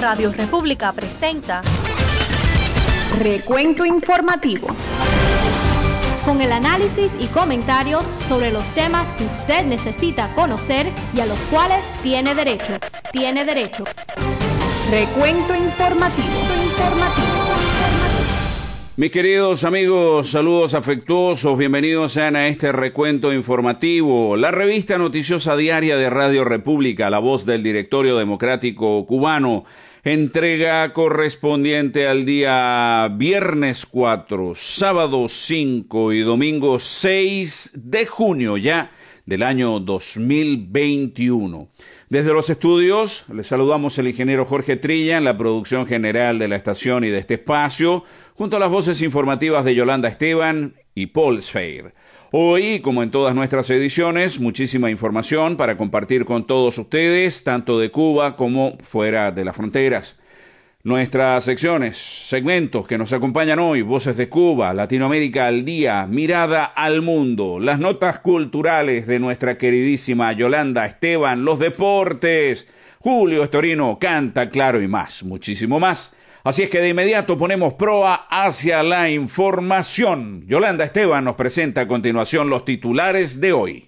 Radio República presenta Recuento Informativo, con el análisis y comentarios sobre los temas que usted necesita conocer y a los cuales tiene derecho. Recuento Informativo. Mis queridos amigos, saludos afectuosos, bienvenidos sean a este recuento informativo, la revista noticiosa diaria de Radio República, la voz del Directorio Democrático Cubano, entrega correspondiente al día viernes 4, sábado 5 y domingo 6 de junio ya del año 2021. Desde los estudios les saludamos el ingeniero Jorge Trilla en la producción general de la estación y de este espacio, junto a las voces informativas de Yolanda Esteban y Paul Sfeir. Hoy, como en todas nuestras ediciones, muchísima información para compartir con todos ustedes, tanto de Cuba como fuera de las fronteras. Nuestras secciones, segmentos que nos acompañan hoy, Voces de Cuba, Latinoamérica al Día, Mirada al Mundo, las notas culturales de nuestra queridísima Yolanda Esteban, los deportes, Julio Estorino canta, claro, y más, muchísimo más. Así es que de inmediato ponemos proa hacia la información. Yolanda Esteban nos presenta a continuación los titulares de hoy.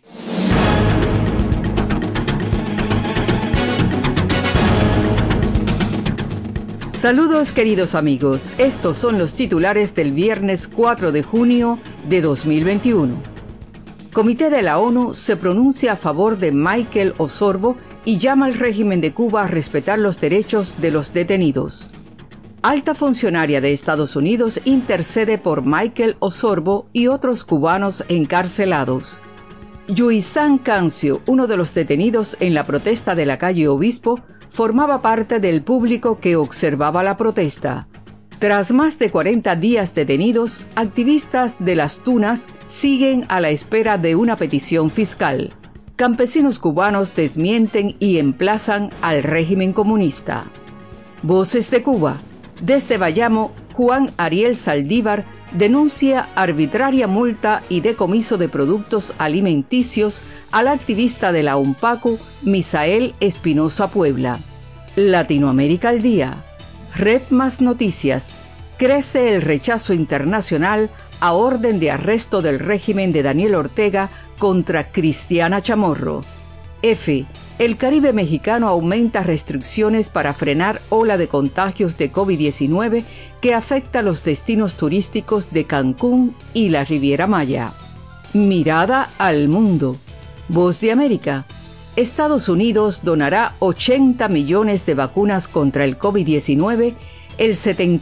Saludos queridos amigos, estos son los titulares del viernes 4 de junio de 2021. Comité de la ONU se pronuncia a favor de Michael Osorbo y llama al régimen de Cuba a respetar los derechos de los detenidos. Alta funcionaria de Estados Unidos intercede por Michael Osorbo y otros cubanos encarcelados. Yuisán Cancio, uno de los detenidos en la protesta de la calle Obispo, formaba parte del público que observaba la protesta. Tras más de 40 días detenidos, activistas de Las Tunas siguen a la espera de una petición fiscal. Campesinos cubanos desmienten y emplazan al régimen comunista. Voces de Cuba. Desde Bayamo, Juan Ariel Saldívar denuncia arbitraria multa y decomiso de productos alimenticios al activista de la UNPACU, Misael Espinosa Puebla. Latinoamérica al Día. Red Más Noticias. Crece el rechazo internacional a orden de arresto del régimen de Daniel Ortega contra Cristiana Chamorro. F. El Caribe mexicano aumenta restricciones para frenar ola de contagios de COVID-19 que afecta los destinos turísticos de Cancún y la Riviera Maya. Mirada al mundo. Voz de América. Estados Unidos donará 80 millones de vacunas contra el COVID-19, el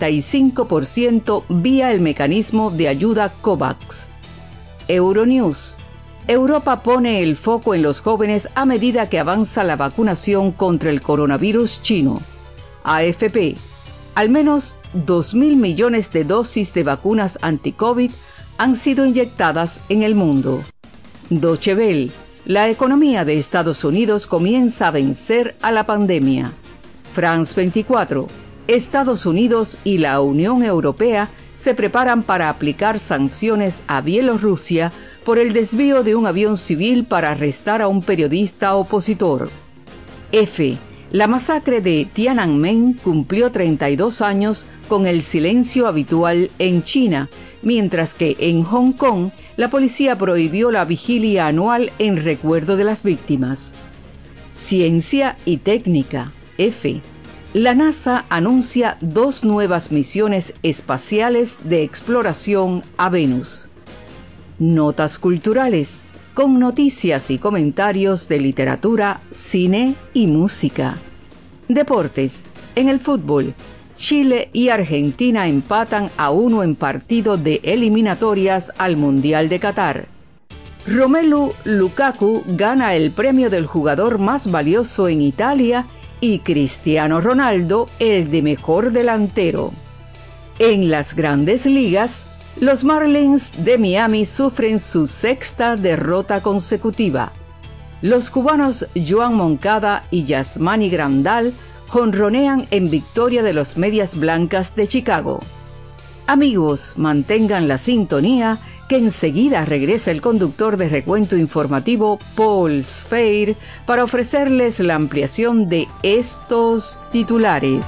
75% vía el mecanismo de ayuda COVAX. Euronews. Europa pone el foco en los jóvenes a medida que avanza la vacunación contra el coronavirus chino. AFP. Al menos 2.000 millones de dosis de vacunas anti-COVID han sido inyectadas en el mundo. Deutsche Welle. La economía de Estados Unidos comienza a vencer a la pandemia. France 24. Estados Unidos y la Unión Europea se preparan para aplicar sanciones a Bielorrusia por el desvío de un avión civil para arrestar a un periodista opositor. F. La masacre de Tiananmen cumplió 32 años con el silencio habitual en China, mientras que en Hong Kong la policía prohibió la vigilia anual en recuerdo de las víctimas. Ciencia y técnica. F. La NASA anuncia 2 nuevas misiones espaciales de exploración a Venus. Notas culturales, con noticias y comentarios de literatura, cine y música. Deportes. En el fútbol, Chile y Argentina empatan a 1 en partido de eliminatorias al Mundial de Qatar. Romelu Lukaku gana el premio del jugador más valioso en Italia y Cristiano Ronaldo el de mejor delantero. En las Grandes Ligas, los Marlins de Miami sufren su 6ª derrota consecutiva. Los cubanos Joan Moncada y Yasmani Grandal jonronean en victoria de los Medias Blancas de Chicago. Amigos, mantengan la sintonía que enseguida regresa el conductor de recuento informativo, Paul Sfeir, para ofrecerles la ampliación de estos titulares.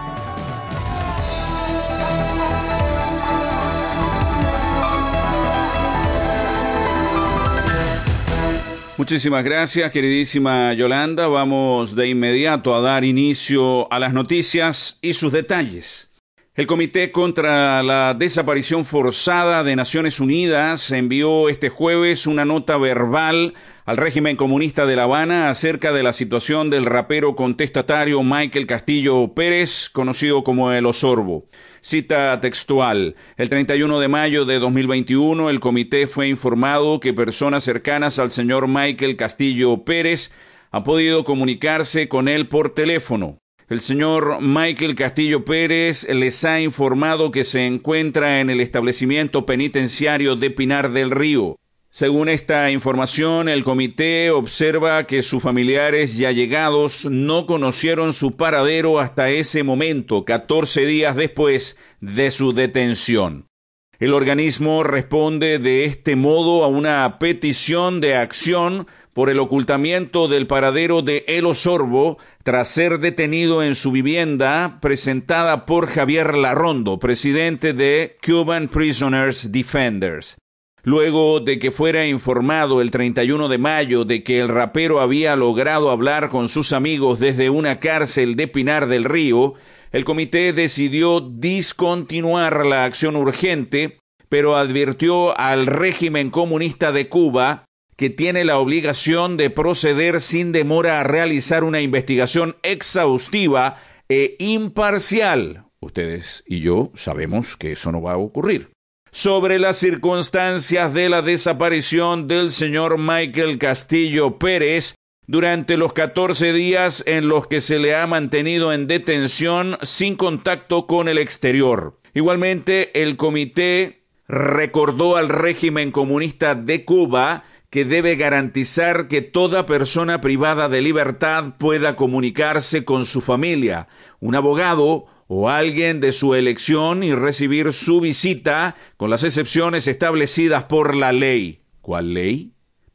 Muchísimas gracias, queridísima Yolanda. Vamos de inmediato a dar inicio a las noticias y sus detalles. El Comité contra la Desaparición Forzada de Naciones Unidas envió este jueves una nota verbal al régimen comunista de La Habana acerca de la situación del rapero contestatario Michael Castillo Pérez, conocido como El Osorbo. Cita textual: el 31 de mayo de 2021, el comité fue informado que personas cercanas al señor Michael Castillo Pérez han podido comunicarse con él por teléfono. El señor Michael Castillo Pérez les ha informado que se encuentra en el establecimiento penitenciario de Pinar del Río. Según esta información, el comité observa que sus familiares y allegados no conocieron su paradero hasta ese momento, 14 días después de su detención. El organismo responde de este modo a una petición de acción por el ocultamiento del paradero de El Osorbo tras ser detenido en su vivienda, presentada por Javier Larrondo, presidente de Cuban Prisoners Defenders. Luego de que fuera informado el 31 de mayo de que el rapero había logrado hablar con sus amigos desde una cárcel de Pinar del Río, el comité decidió discontinuar la acción urgente, pero advirtió al régimen comunista de Cuba que tiene la obligación de proceder sin demora a realizar una investigación exhaustiva e imparcial. Ustedes y yo sabemos que eso no va a ocurrir. Sobre las circunstancias de la desaparición del señor Michael Castillo Pérez durante los 14 días en los que se le ha mantenido en detención sin contacto con el exterior. Igualmente, el comité recordó al régimen comunista de Cuba que debe garantizar que toda persona privada de libertad pueda comunicarse con su familia, un abogado o alguien de su elección y recibir su visita con las excepciones establecidas por la ley. ¿Cuál ley?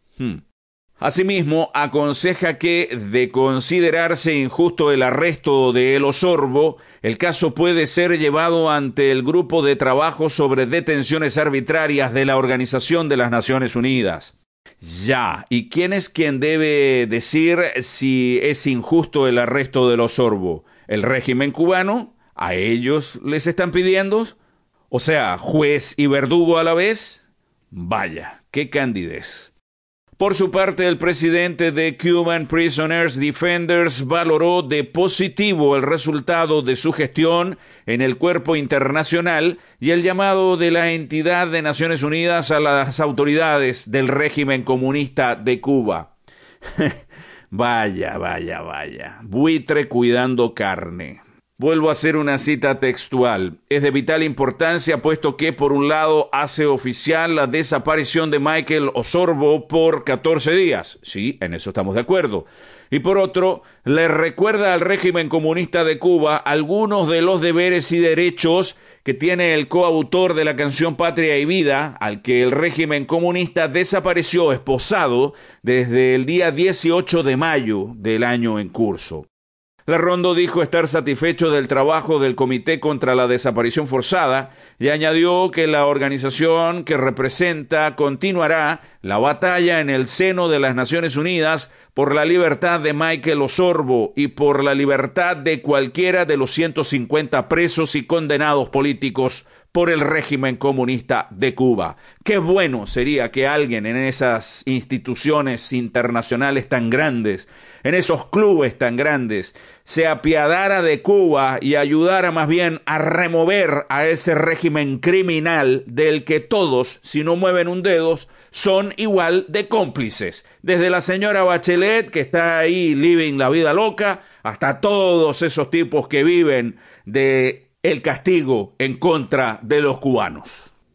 Asimismo, aconseja que, de considerarse injusto el arresto de El Osorbo, el caso puede ser llevado ante el Grupo de Trabajo sobre Detenciones Arbitrarias de la Organización de las Naciones Unidas. Ya, ¿y quién es quien debe decir si es injusto el arresto del Osorbo? ¿El régimen cubano? ¿A ellos les están pidiendo? O sea, juez y verdugo a la vez. Vaya, qué candidez. Por su parte, el presidente de Cuban Prisoners Defenders valoró de positivo el resultado de su gestión en el cuerpo internacional y el llamado de la entidad de Naciones Unidas a las autoridades del régimen comunista de Cuba. Vaya. Buitre cuidando carne. Vuelvo a hacer una cita textual. Es de vital importancia puesto que, por un lado, hace oficial la desaparición de Michael Osorbo por 14 días. Sí, en eso estamos de acuerdo. Y por otro, le recuerda al régimen comunista de Cuba algunos de los deberes y derechos que tiene el coautor de la canción Patria y Vida, al que el régimen comunista desapareció esposado desde el día 18 de mayo del año en curso. Larrondo dijo estar satisfecho del trabajo del Comité contra la Desaparición Forzada y añadió que la organización que representa continuará la batalla en el seno de las Naciones Unidas por la libertad de Michael Osorbo y por la libertad de cualquiera de los 150 presos y condenados políticos por el régimen comunista de Cuba. Qué bueno sería que alguien en esas instituciones internacionales tan grandes, en esos clubes tan grandes, se apiadara de Cuba y ayudara más bien a remover a ese régimen criminal del que todos, si no mueven un dedo, son igual de cómplices. Desde la señora Bachelet, que está ahí living la vida loca, hasta todos esos tipos que viven de el castigo en contra de los cubanos.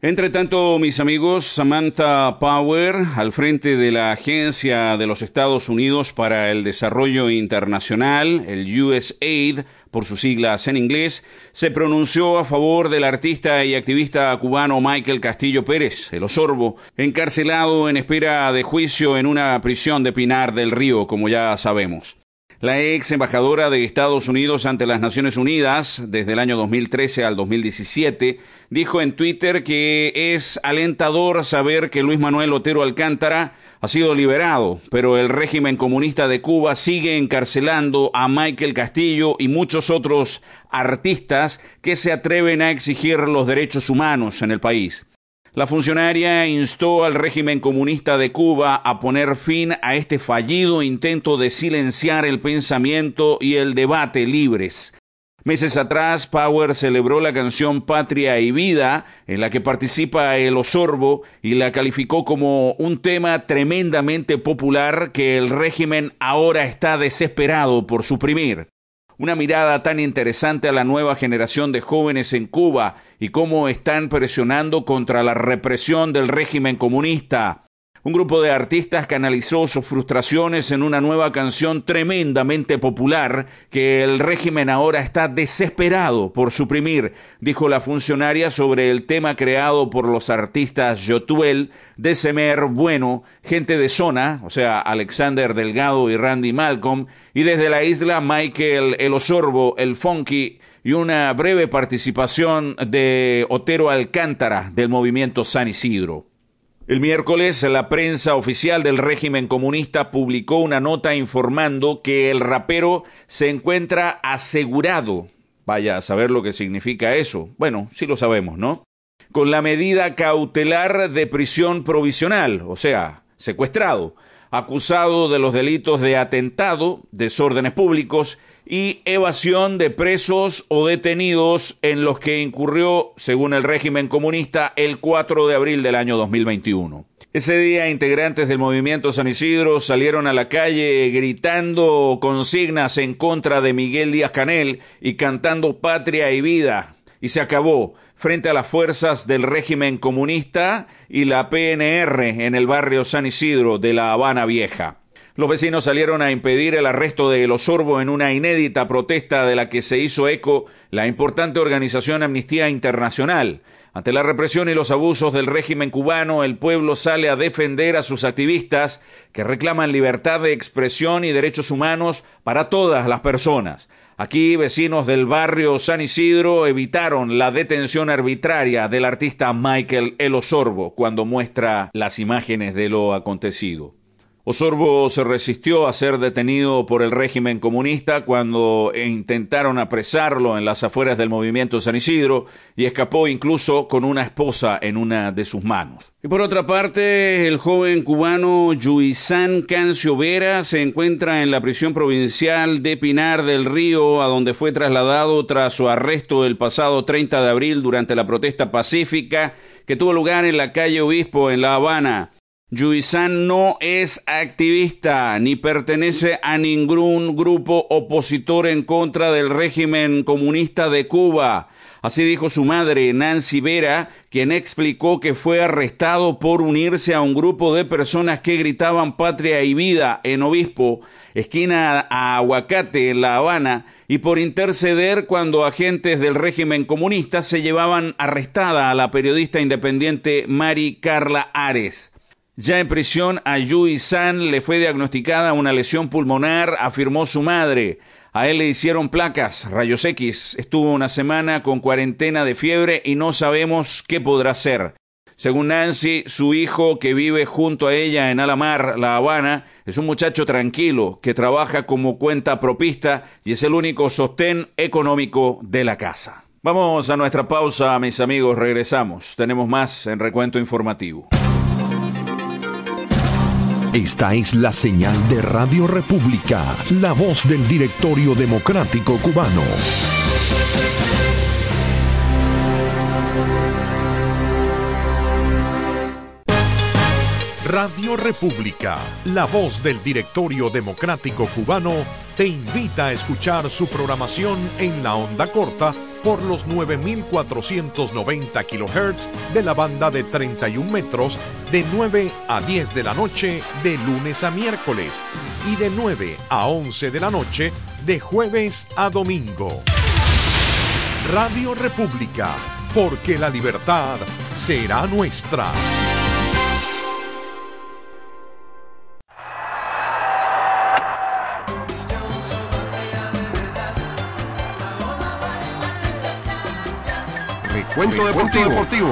Entre tanto, mis amigos, Samantha Power, al frente de la Agencia de los Estados Unidos para el Desarrollo Internacional, el USAID, por sus siglas en inglés, se pronunció a favor del artista y activista cubano Michael Castillo Pérez, el Osorbo, encarcelado en espera de juicio en una prisión de Pinar del Río, como ya sabemos. La ex embajadora de Estados Unidos ante las Naciones Unidas, desde el año 2013 al 2017, dijo en Twitter que es alentador saber que Luis Manuel Otero Alcántara ha sido liberado, pero el régimen comunista de Cuba sigue encarcelando a Michael Castillo y muchos otros artistas que se atreven a exigir los derechos humanos en el país. La funcionaria instó al régimen comunista de Cuba a poner fin a este fallido intento de silenciar el pensamiento y el debate libres. Meses atrás, Power celebró la canción Patria y Vida, en la que participa el Osorbo, y la calificó como un tema tremendamente popular que el régimen ahora está desesperado por suprimir. Una mirada tan interesante a la nueva generación de jóvenes en Cuba y cómo están presionando contra la represión del régimen comunista. Un grupo de artistas canalizó sus frustraciones en una nueva canción tremendamente popular que el régimen ahora está desesperado por suprimir, dijo la funcionaria sobre el tema creado por los artistas Yotuel, Desemer Bueno, Gente de Zona, o sea, Alexander Delgado y Randy Malcolm, y desde la isla Michael El Osorbo, El Funky, y una breve participación de Otero Alcántara del movimiento San Isidro. El miércoles, la prensa oficial del régimen comunista publicó una nota informando que el rapero se encuentra asegurado. Vaya a saber lo que significa eso. Bueno, sí lo sabemos, ¿no? Con la medida cautelar de prisión provisional, o sea, secuestrado, acusado de los delitos de atentado, desórdenes públicos y evasión de presos o detenidos en los que incurrió, según el régimen comunista, el 4 de abril del año 2021. Ese día, integrantes del movimiento San Isidro salieron a la calle gritando consignas en contra de Miguel Díaz-Canel y cantando Patria y Vida, y se acabó frente a las fuerzas del régimen comunista y la PNR en el barrio San Isidro de La Habana Vieja. Los vecinos salieron a impedir el arresto de El Osorbo en una inédita protesta de la que se hizo eco la importante organización Amnistía Internacional. Ante la represión y los abusos del régimen cubano, el pueblo sale a defender a sus activistas que reclaman libertad de expresión y derechos humanos para todas las personas. Aquí, vecinos del barrio San Isidro evitaron la detención arbitraria del artista Michael El Osorbo cuando muestra las imágenes de lo acontecido. Osorbo se resistió a ser detenido por el régimen comunista cuando intentaron apresarlo en las afueras del movimiento San Isidro y escapó incluso con una esposa en una de sus manos. Y por otra parte, el joven cubano Yuisán Cancio Vera se encuentra en la prisión provincial de Pinar del Río, a donde fue trasladado tras su arresto el pasado 30 de abril durante la protesta pacífica que tuvo lugar en la calle Obispo en La Habana. Yuisán no es activista ni pertenece a ningún grupo opositor en contra del régimen comunista de Cuba. Así dijo su madre, Nancy Vera, quien explicó que fue arrestado por unirse a un grupo de personas que gritaban Patria y Vida en Obispo, esquina a Aguacate en La Habana, y por interceder cuando agentes del régimen comunista se llevaban arrestada a la periodista independiente Mari Carla Ares. Ya en prisión, a Yuisán le fue diagnosticada una lesión pulmonar, afirmó su madre. A él le hicieron placas, rayos X. Estuvo una semana con cuarentena de fiebre y no sabemos qué podrá hacer. Según Nancy, su hijo, que vive junto a ella en Alamar, La Habana, es un muchacho tranquilo que trabaja como cuentapropista y es el único sostén económico de la casa. Vamos a nuestra pausa, mis amigos. Regresamos. Tenemos más en Recuento Informativo. Esta es la señal de Radio República, la voz del Directorio Democrático Cubano. Radio República, la voz del Directorio Democrático Cubano, te invita a escuchar su programación en la onda corta por los 9.490 kHz de la banda de 31 metros de 9 a 10 de la noche de lunes a miércoles y de 9 a 11 de la noche de jueves a domingo. Radio República, porque la libertad será nuestra. Recuento deportivo.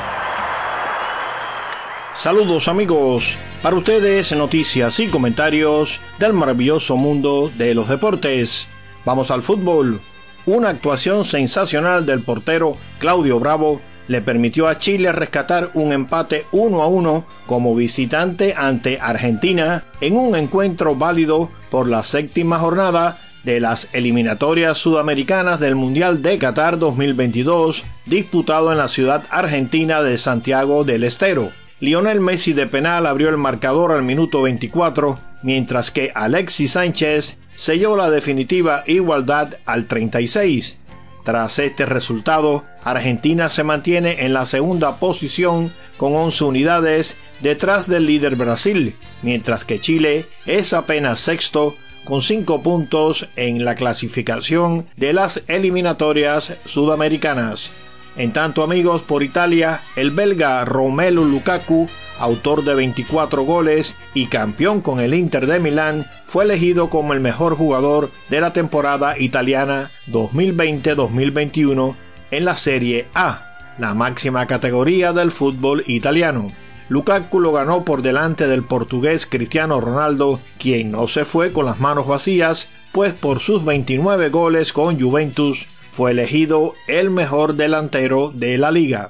Saludos amigos, para ustedes noticias y comentarios del maravilloso mundo de los deportes. Vamos al fútbol. Una actuación sensacional del portero Claudio Bravo le permitió a Chile rescatar un empate 1-1 como visitante ante Argentina en un encuentro válido por la séptima jornada de las eliminatorias sudamericanas del Mundial de Qatar 2022, disputado en la ciudad argentina de Santiago del Estero. Lionel Messi de penal abrió el marcador al minuto 24, mientras que Alexis Sánchez selló la definitiva igualdad al 36. Tras este resultado, Argentina se mantiene en la segunda posición con 11 unidades detrás del líder Brasil, mientras que Chile es apenas sexto con 5 puntos en la clasificación de las eliminatorias sudamericanas. En tanto amigos, por Italia, el belga Romelu Lukaku, autor de 24 goles y campeón con el Inter de Milán, fue elegido como el mejor jugador de la temporada italiana 2020-2021 en la Serie A, la máxima categoría del fútbol italiano. Lukaku lo ganó por delante del portugués Cristiano Ronaldo, quien no se fue con las manos vacías, pues por sus 29 goles con Juventus fue elegido el mejor delantero de la liga.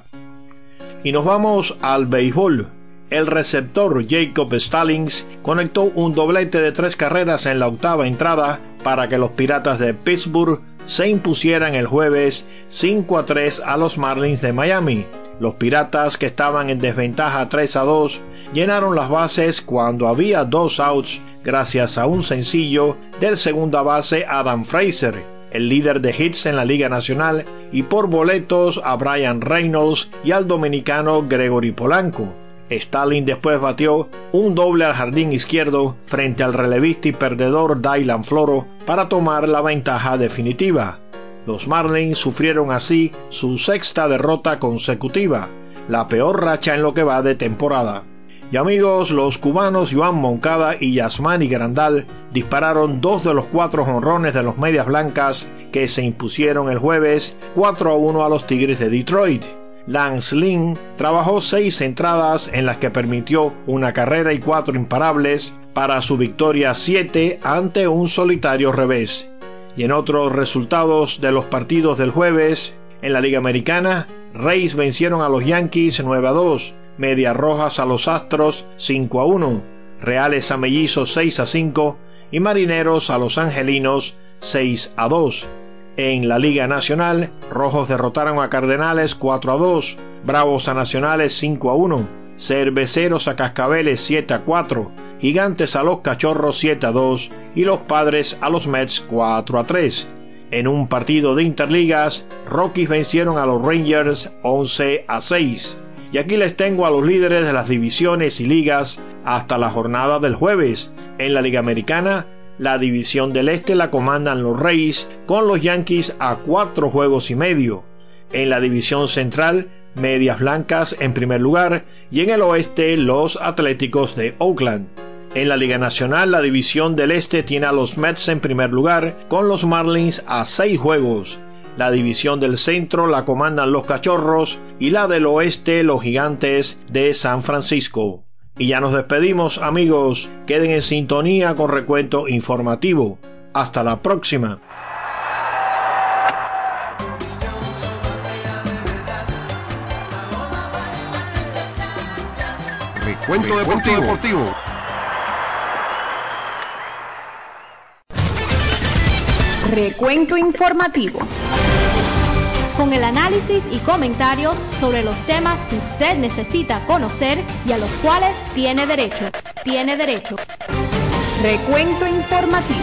Y nos vamos al béisbol. El receptor Jacob Stallings conectó un doblete de 3 carreras en la octava entrada para que los Piratas de Pittsburgh se impusieran el jueves 5-3 a los Marlins de Miami. Los Piratas, que estaban en desventaja 3-2, llenaron las bases cuando había 2 outs gracias a un sencillo del segunda base Adam Frazier, el líder de hits en la Liga Nacional, y por boletos a Brian Reynolds y al dominicano Gregory Polanco. Stalin después batió un doble al jardín izquierdo frente al relevista y perdedor Dylan Floro para tomar la ventaja definitiva. Los Marlins sufrieron así su 6ª derrota consecutiva, la peor racha en lo que va de temporada. Y amigos, los cubanos Joan Moncada y Yasmani Grandal dispararon 2 de los 4 jonrones de los Medias Blancas, que se impusieron el jueves 4-1 a los Tigres de Detroit. Lance Lynn trabajó 6 entradas en las que permitió una carrera y 4 imparables para su victoria 7 ante un solitario revés. Y en otros resultados de los partidos del jueves, en la Liga Americana, Rays vencieron a los Yankees 9-2, Medias Rojas a los Astros 5-1, Reales a Mellizos 6-5 y Marineros a los Angelinos 6-2. En la Liga Nacional, Rojos derrotaron a Cardenales 4-2, Bravos a Nacionales 5-1, Cerveceros a Cascabeles 7-4, Gigantes a los Cachorros 7-2 y los Padres a los Mets 4-3. En un partido de Interligas, Rockies vencieron a los Rangers 11-6. Y aquí les tengo a los líderes de las divisiones y ligas hasta la jornada del jueves. En la Liga Americana, la división del Este la comandan los Rays con los Yankees a 4 juegos y medio. En la división central, Medias Blancas en primer lugar y en el oeste los Atléticos de Oakland. En la Liga Nacional, la división del Este tiene a los Mets en primer lugar con los Marlins a 6 juegos. La división del Centro la comandan los Cachorros y la del Oeste los Gigantes de San Francisco. Y ya nos despedimos amigos, queden en sintonía con Recuento Informativo. Hasta la próxima. Recuento deportivo. Recuento informativo. con el análisis y comentarios sobre los temas que usted necesita conocer y a los cuales tiene derecho. Recuento informativo.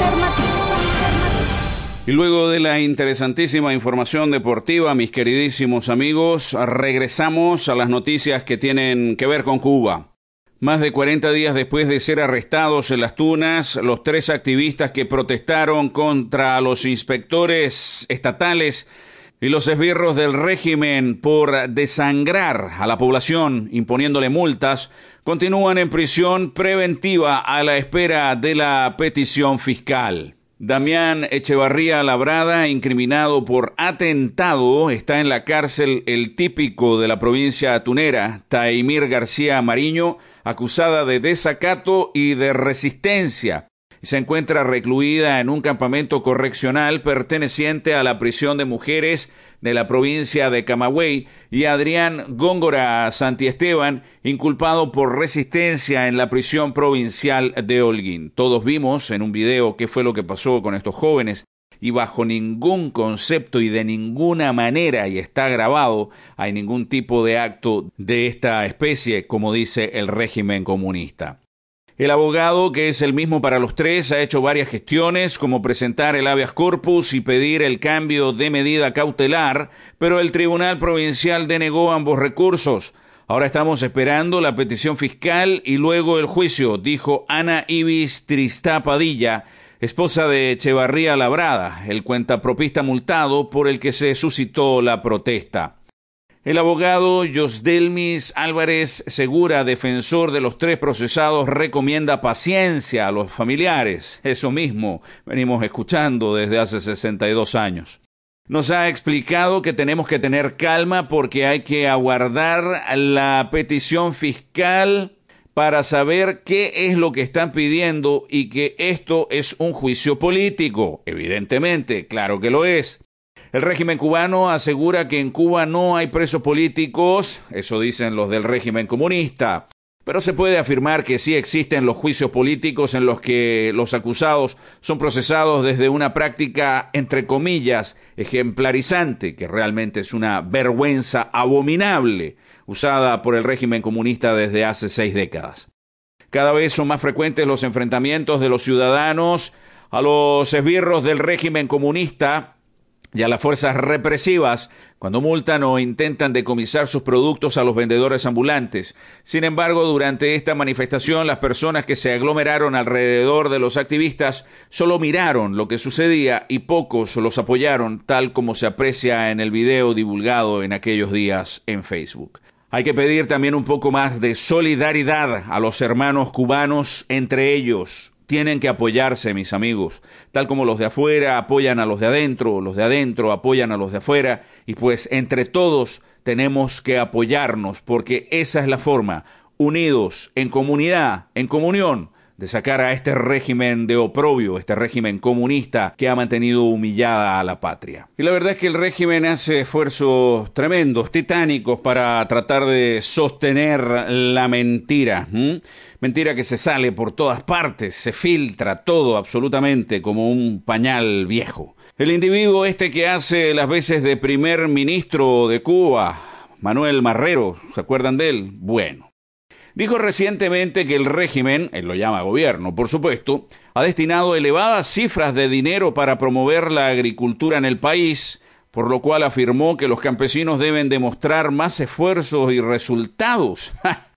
Y luego de la interesantísima información deportiva, mis queridísimos amigos, regresamos a las noticias que tienen que ver con Cuba. Más de 40 días después de ser arrestados en Las Tunas, los 3 activistas que protestaron contra los inspectores estatales y los esbirros del régimen por desangrar a la población imponiéndole multas, continúan en prisión preventiva a la espera de la petición fiscal. Damián Echevarría Labrada, incriminado por atentado, está en la cárcel El Típico de la provincia tunera. Taimir García Mariño, acusada de desacato y de resistencia. Se encuentra recluida en un campamento correccional perteneciente a la prisión de mujeres de la provincia de Camagüey, y Adrián Góngora Santiesteban, inculpado por resistencia en la prisión provincial de Holguín. Todos vimos en un video qué fue lo que pasó con estos jóvenes, y bajo ningún concepto y de ninguna manera, y está grabado, hay ningún tipo de acto de esta especie, como dice el régimen comunista. El abogado, que es el mismo para los 3, ha hecho varias gestiones, como presentar el habeas corpus y pedir el cambio de medida cautelar, pero el Tribunal Provincial denegó ambos recursos. Ahora estamos esperando la petición fiscal y luego el juicio, dijo Ana Ibis Tristá Padilla, esposa de Echevarría Labrada, el cuentapropista multado por el que se suscitó la protesta. El abogado Yosdelmis Álvarez Segura, defensor de los 3 procesados, recomienda paciencia a los familiares. Eso mismo venimos escuchando desde hace 62 años. Nos ha explicado que tenemos que tener calma porque hay que aguardar la petición fiscal para saber qué es lo que están pidiendo y que esto es un juicio político. Evidentemente, claro que lo es. El régimen cubano asegura que en Cuba no hay presos políticos, eso dicen los del régimen comunista, pero se puede afirmar que sí existen los juicios políticos en los que los acusados son procesados desde una práctica, entre comillas, ejemplarizante, que realmente es una vergüenza abominable, usada por el régimen comunista desde hace 6 décadas. Cada vez son más frecuentes los enfrentamientos de los ciudadanos a los esbirros del régimen comunista y a las fuerzas represivas cuando multan o intentan decomisar sus productos a los vendedores ambulantes. Sin embargo, durante esta manifestación, las personas que se aglomeraron alrededor de los activistas solo miraron lo que sucedía y pocos los apoyaron, tal como se aprecia en el video divulgado en aquellos días en Facebook. Hay que pedir también un poco más de solidaridad a los hermanos cubanos entre ellos. Tienen que apoyarse, mis amigos, tal como los de afuera apoyan a los de adentro apoyan a los de afuera, y pues entre todos tenemos que apoyarnos, porque esa es la forma, unidos, en comunidad, en comunión, de sacar a este régimen de oprobio, este régimen comunista que ha mantenido humillada a la patria. Y la verdad es que el régimen hace esfuerzos tremendos, titánicos, para tratar de sostener la mentira. Mentira que se sale por todas partes, se filtra todo absolutamente como un pañal viejo. El individuo que hace las veces de primer ministro de Cuba, Manuel Marrero, ¿se acuerdan de él? Bueno. Dijo recientemente que el régimen, él lo llama gobierno, por supuesto, ha destinado elevadas cifras de dinero para promover la agricultura en el país, por lo cual afirmó que los campesinos deben demostrar más esfuerzos y resultados.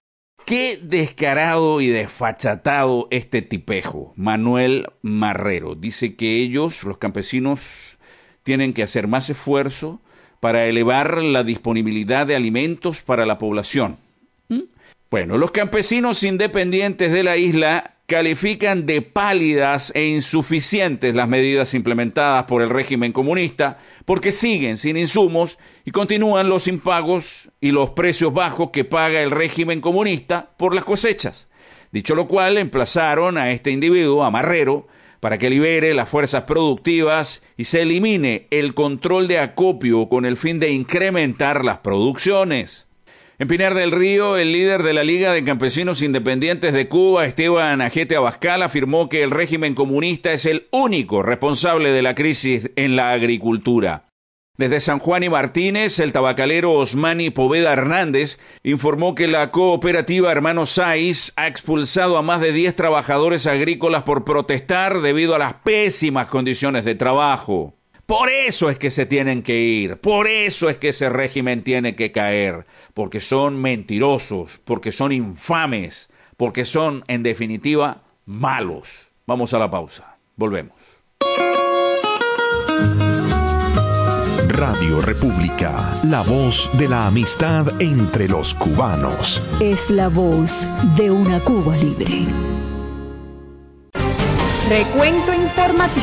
¡Qué descarado y desfachatado este tipejo! Manuel Marrero dice que ellos, los campesinos, tienen que hacer más esfuerzo para elevar la disponibilidad de alimentos para la población. Bueno, los campesinos independientes de la isla califican de pálidas e insuficientes las medidas implementadas por el régimen comunista porque siguen sin insumos y continúan los impagos y los precios bajos que paga el régimen comunista por las cosechas. Dicho lo cual, emplazaron a este individuo, a Marrero, para que libere las fuerzas productivas y se elimine el control de acopio con el fin de incrementar las producciones. En Pinar del Río, el líder de la Liga de Campesinos Independientes de Cuba, Esteban Ajete Abascal, afirmó que el régimen comunista es el único responsable de la crisis en la agricultura. Desde San Juan y Martínez, el tabacalero Osmani Poveda Hernández informó que la cooperativa Hermanos Saiz ha expulsado a más de 10 trabajadores agrícolas por protestar debido a las pésimas condiciones de trabajo. Por eso es que se tienen que ir, por eso es que ese régimen tiene que caer, porque son mentirosos, porque son infames, porque son, en definitiva, malos. Vamos a la pausa, volvemos. Radio República, la voz de la amistad entre los cubanos. Es la voz de una Cuba libre. Recuento informativo.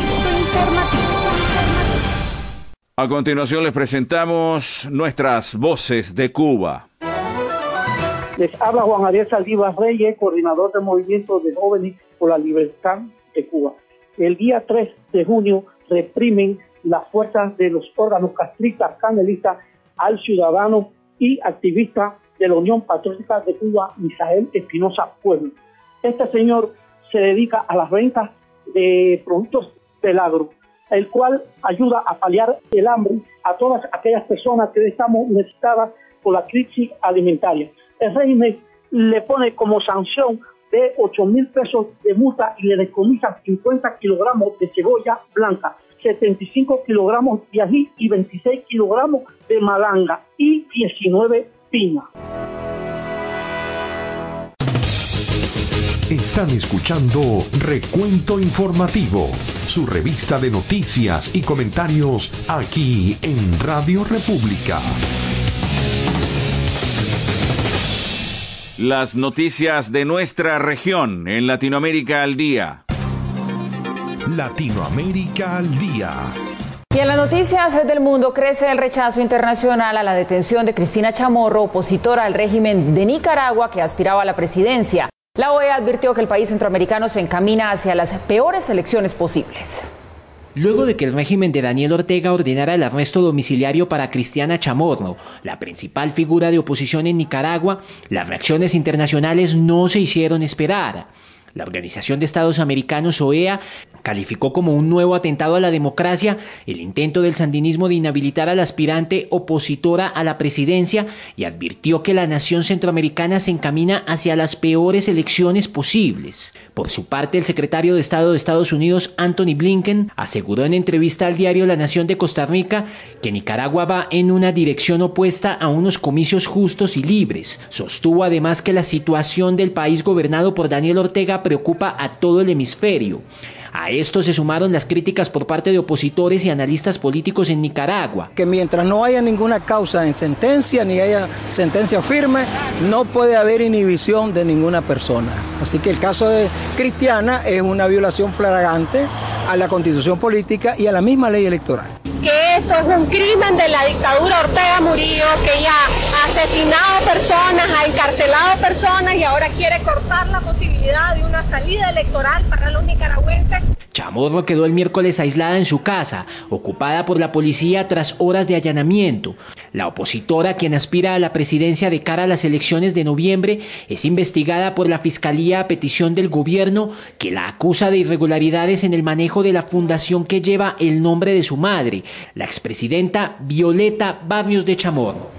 A continuación les presentamos nuestras voces de Cuba. Les habla Juan Ariel Saldívar Reyes, coordinador del Movimiento de Jóvenes por la Libertad de Cuba. El día 3 de junio reprimen las fuerzas de los órganos castristas canelistas al ciudadano y activista de la Unión Patriótica de Cuba, Misael Espinosa Pueblo. Este señor se dedica a las ventas de productos del agro, el cual ayuda a paliar el hambre a todas aquellas personas que estamos necesitadas por la crisis alimentaria. El régimen le pone como sanción de 8,000 pesos de multa y le decomisa 50 kilogramos de cebolla blanca, 75 kilogramos de ají y 26 kilogramos de malanga y 19 piñas. Están escuchando Recuento Informativo, su revista de noticias y comentarios aquí en Radio República. Las noticias de nuestra región en Latinoamérica al día. Latinoamérica al día. Y en las noticias del mundo crece el rechazo internacional a la detención de Cristina Chamorro, opositora al régimen de Nicaragua que aspiraba a la presidencia. La OEA advirtió que el país centroamericano se encamina hacia las peores elecciones posibles. Luego de que el régimen de Daniel Ortega ordenara el arresto domiciliario para Cristina Chamorro, la principal figura de oposición en Nicaragua, las reacciones internacionales no se hicieron esperar. La Organización de Estados Americanos, OEA, calificó como un nuevo atentado a la democracia el intento del sandinismo de inhabilitar al aspirante opositora a la presidencia y advirtió que la nación centroamericana se encamina hacia las peores elecciones posibles. Por su parte, el secretario de Estado de Estados Unidos, Anthony Blinken, aseguró en entrevista al diario La Nación de Costa Rica que Nicaragua va en una dirección opuesta a unos comicios justos y libres. Sostuvo además que la situación del país gobernado por Daniel Ortega preocupa a todo el hemisferio. A esto se sumaron las críticas por parte de opositores y analistas políticos en Nicaragua. Que mientras no haya ninguna causa en sentencia, ni haya sentencia firme, no puede haber inhibición de ninguna persona. Así que el caso de Cristiana es una violación flagrante a la Constitución política y a la misma ley electoral. Que esto es un crimen de la dictadura Ortega Murillo, que ya ha asesinado personas, ha encarcelado personas y ahora quiere cortar la posibilidad de una salida electoral para los nicaragüenses. Chamorro quedó el miércoles aislada en su casa, ocupada por la policía tras horas de allanamiento. La opositora, quien aspira a la presidencia de cara a las elecciones de noviembre, es investigada por la Fiscalía a petición del gobierno, que la acusa de irregularidades en el manejo de la fundación que lleva el nombre de su madre, la expresidenta Violeta Barrios de Chamorro.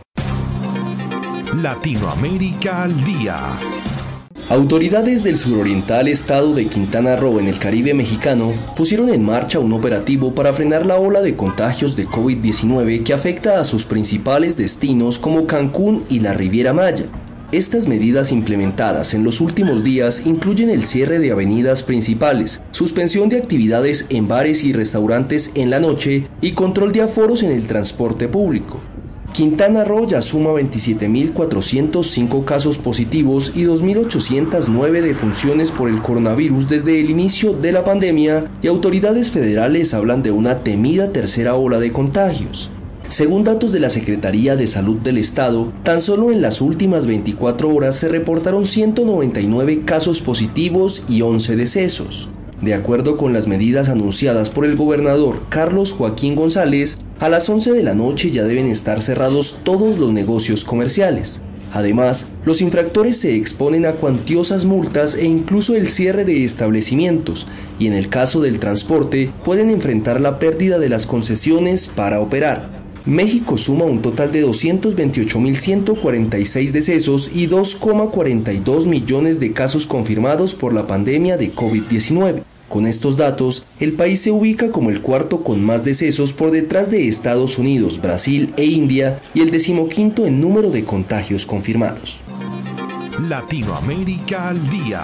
Latinoamérica al día. Autoridades del suroriental estado de Quintana Roo en el Caribe mexicano pusieron en marcha un operativo para frenar la ola de contagios de COVID-19 que afecta a sus principales destinos como Cancún y la Riviera Maya. Estas medidas implementadas en los últimos días incluyen el cierre de avenidas principales, suspensión de actividades en bares y restaurantes en la noche y control de aforos en el transporte público. Quintana Roo ya suma 27.405 casos positivos y 2.809 defunciones por el coronavirus desde el inicio de la pandemia y autoridades federales hablan de una temida tercera ola de contagios. Según datos de la Secretaría de Salud del Estado, tan solo en las últimas 24 horas se reportaron 199 casos positivos y 11 decesos. De acuerdo con las medidas anunciadas por el gobernador Carlos Joaquín González, a las 11 de la noche ya deben estar cerrados todos los negocios comerciales. Además, los infractores se exponen a cuantiosas multas e incluso el cierre de establecimientos, y en el caso del transporte pueden enfrentar la pérdida de las concesiones para operar. México suma un total de 228.146 decesos y 2,42 millones de casos confirmados por la pandemia de COVID-19. Con estos datos, el país se ubica como el cuarto con más decesos por detrás de Estados Unidos, Brasil e India y el 15º en número de contagios confirmados. Latinoamérica al día.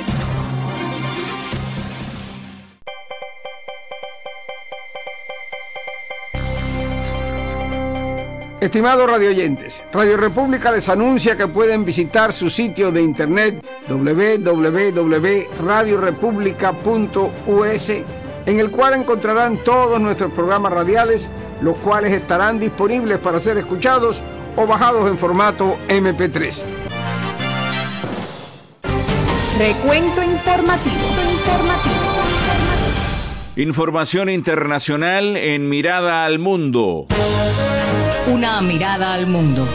Estimados radioyentes, Radio República les anuncia que pueden visitar su sitio de internet www.radiorepublica.us, en el cual encontrarán todos nuestros programas radiales, los cuales estarán disponibles para ser escuchados o bajados en formato MP3. Recuento informativo. Información internacional en Mirada al Mundo. Una mirada al mundo.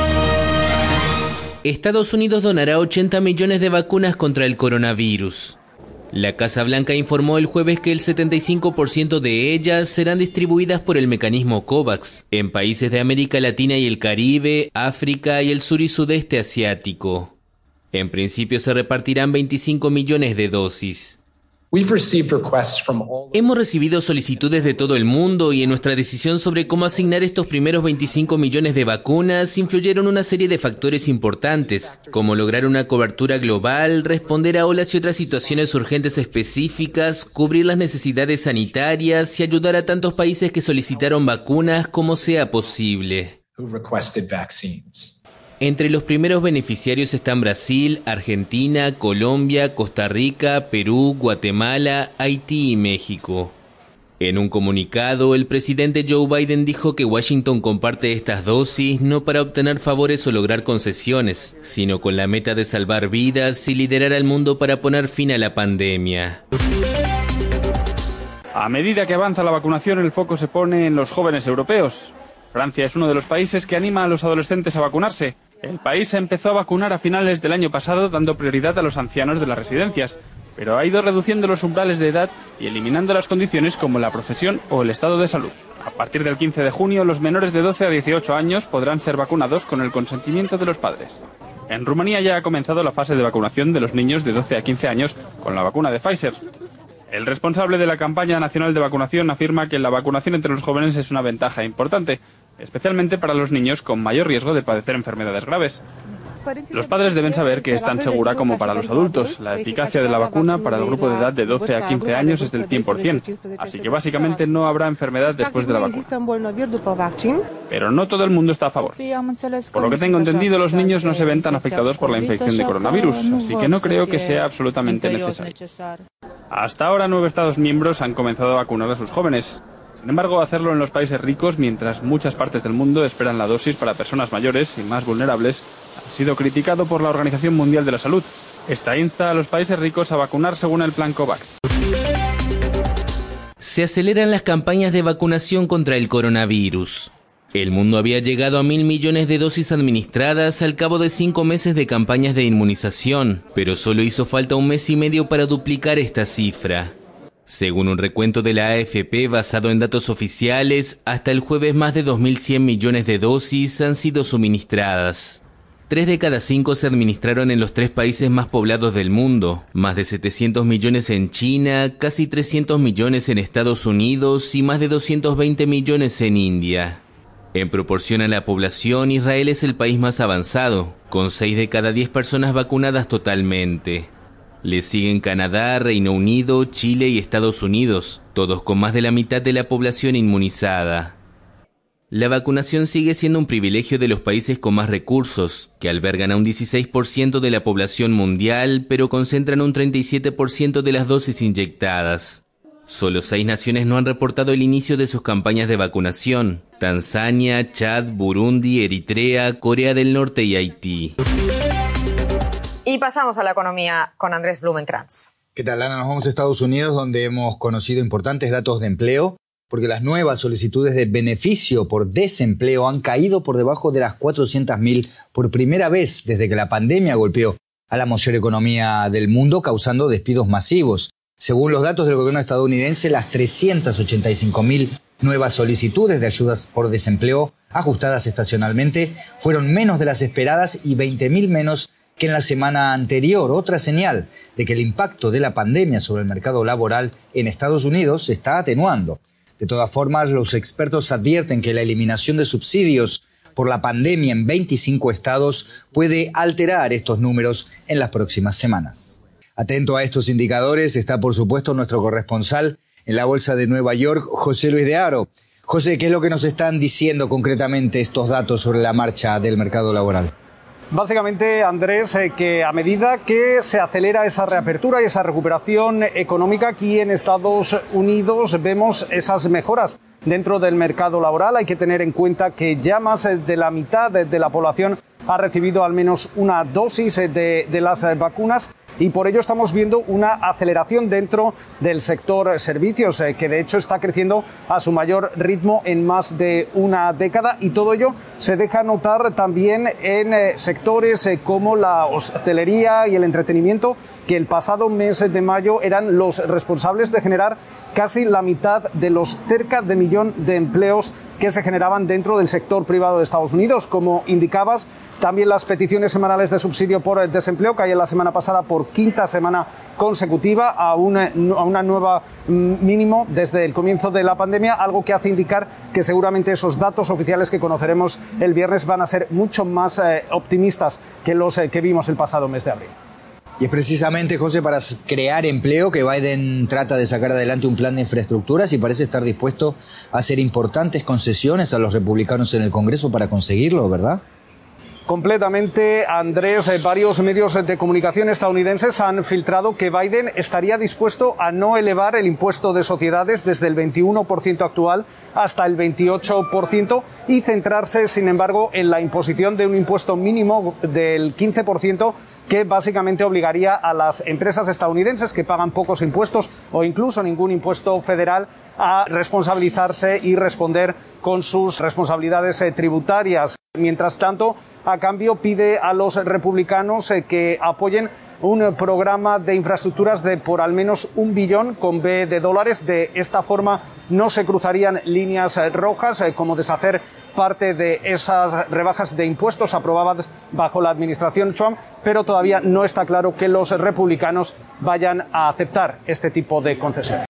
Estados Unidos donará 80 millones de vacunas contra el coronavirus. La Casa Blanca informó el jueves que el 75% de ellas serán distribuidas por el mecanismo COVAX en países de América Latina y el Caribe, África y el sur y sudeste asiático. En principio se repartirán 25 millones de dosis. Hemos recibido solicitudes de todo el mundo y en nuestra decisión sobre cómo asignar estos primeros 25 millones de vacunas influyeron una serie de factores importantes, como lograr una cobertura global, responder a olas y otras situaciones urgentes específicas, cubrir las necesidades sanitarias y ayudar a tantos países que solicitaron vacunas como sea posible. Entre los primeros beneficiarios están Brasil, Argentina, Colombia, Costa Rica, Perú, Guatemala, Haití y México. En un comunicado, el presidente Joe Biden dijo que Washington comparte estas dosis no para obtener favores o lograr concesiones, sino con la meta de salvar vidas y liderar al mundo para poner fin a la pandemia. A medida que avanza la vacunación, el foco se pone en los jóvenes europeos. Francia es uno de los países que anima a los adolescentes a vacunarse. El país empezó a vacunar a finales del año pasado dando prioridad a los ancianos de las residencias, pero ha ido reduciendo los umbrales de edad y eliminando las condiciones como la profesión o el estado de salud. A partir del 15 de junio, los menores de 12 a 18 años podrán ser vacunados con el consentimiento de los padres. En Rumanía ya ha comenzado la fase de vacunación de los niños de 12 a 15 años con la vacuna de Pfizer. El responsable de la campaña nacional de vacunación afirma que la vacunación entre los jóvenes es una ventaja importante, especialmente para los niños con mayor riesgo de padecer enfermedades graves. Los padres deben saber que es tan segura como para los adultos. La eficacia de la vacuna para el grupo de edad de 12 a 15 años es del 100%, así que básicamente no habrá enfermedad después de la vacuna. Pero no todo el mundo está a favor. Por lo que tengo entendido, los niños no se ven tan afectados por la infección de coronavirus, así que no creo que sea absolutamente necesario. Hasta ahora 9 Estados miembros han comenzado a vacunar a sus jóvenes. Sin embargo, hacerlo en los países ricos, mientras muchas partes del mundo esperan la dosis para personas mayores y más vulnerables, ha sido criticado por la Organización Mundial de la Salud. Esta insta a los países ricos a vacunar según el plan COVAX. Se aceleran las campañas de vacunación contra el coronavirus. El mundo había llegado a 1.000 millones de dosis administradas al cabo de 5 meses de campañas de inmunización, pero solo hizo falta 1 mes y medio para duplicar esta cifra. Según un recuento de la AFP basado en datos oficiales, hasta el jueves más de 2.100 millones de dosis han sido suministradas. 3 de cada 5 se administraron en los 3 países más poblados del mundo, más de 700 millones en China, casi 300 millones en Estados Unidos y más de 220 millones en India. En proporción a la población, Israel es el país más avanzado, con 6 de cada 10 personas vacunadas totalmente. Le siguen Canadá, Reino Unido, Chile y Estados Unidos, todos con más de la mitad de la población inmunizada. La vacunación sigue siendo un privilegio de los países con más recursos, que albergan a un 16% de la población mundial, pero concentran un 37% de las dosis inyectadas. Solo 6 naciones no han reportado el inicio de sus campañas de vacunación: Tanzania, Chad, Burundi, Eritrea, Corea del Norte y Haití. Y pasamos a la economía con Andrés Blumenkrantz. ¿Qué tal, Ana? Nos vamos a Estados Unidos, donde hemos conocido importantes datos de empleo, porque las nuevas solicitudes de beneficio por desempleo han caído por debajo de las 400.000 por primera vez desde que la pandemia golpeó a la mayor economía del mundo, causando despidos masivos. Según los datos del gobierno estadounidense, las 385.000 Nuevas solicitudes de ayudas por desempleo ajustadas estacionalmente fueron menos de las esperadas y 20.000 menos que en la semana anterior, otra señal de que el impacto de la pandemia sobre el mercado laboral en Estados Unidos se está atenuando. De todas formas, los expertos advierten que la eliminación de subsidios por la pandemia en 25 estados puede alterar estos números en las próximas semanas. Atento a estos indicadores está, por supuesto, nuestro corresponsal en la Bolsa de Nueva York, José Luis de Haro. José, ¿qué es lo que nos están diciendo concretamente estos datos sobre la marcha del mercado laboral? Básicamente, Andrés, que a medida que se acelera esa reapertura y esa recuperación económica aquí en Estados Unidos, vemos esas mejoras dentro del mercado laboral. Hay que tener en cuenta que ya más de la mitad de la población ha recibido al menos una dosis de las vacunas y por ello estamos viendo una aceleración dentro del sector servicios, que de hecho está creciendo a su mayor ritmo en más de una década, y todo ello se deja notar también en sectores como la hostelería y el entretenimiento, que el pasado mes de mayo eran los responsables de generar casi la mitad de los cerca de 1 millón de empleos que se generaban dentro del sector privado de Estados Unidos. Como indicabas, también las peticiones semanales de subsidio por desempleo caían la semana pasada por 5ª semana consecutiva a una nueva mínimo desde el comienzo de la pandemia, algo que hace indicar que seguramente esos datos oficiales que conoceremos el viernes van a ser mucho más optimistas que los que vimos el pasado mes de abril. Y es precisamente, José, para crear empleo que Biden trata de sacar adelante un plan de infraestructuras y parece estar dispuesto a hacer importantes concesiones a los republicanos en el Congreso para conseguirlo, ¿verdad? Completamente, Andrés. Varios medios de comunicación estadounidenses han filtrado que Biden estaría dispuesto a no elevar el impuesto de sociedades desde el 21% actual hasta el 28% y centrarse, sin embargo, en la imposición de un impuesto mínimo del 15% que básicamente obligaría a las empresas estadounidenses que pagan pocos impuestos o incluso ningún impuesto federal a responsabilizarse y responder con sus responsabilidades tributarias. Mientras tanto, a cambio pide a los republicanos que apoyen un programa de infraestructuras de por al menos $1 billón con B de dólares. De esta forma no se cruzarían líneas rojas, como deshacer parte de esas rebajas de impuestos aprobadas bajo la administración Trump, pero todavía no está claro que los republicanos vayan a aceptar este tipo de concesiones.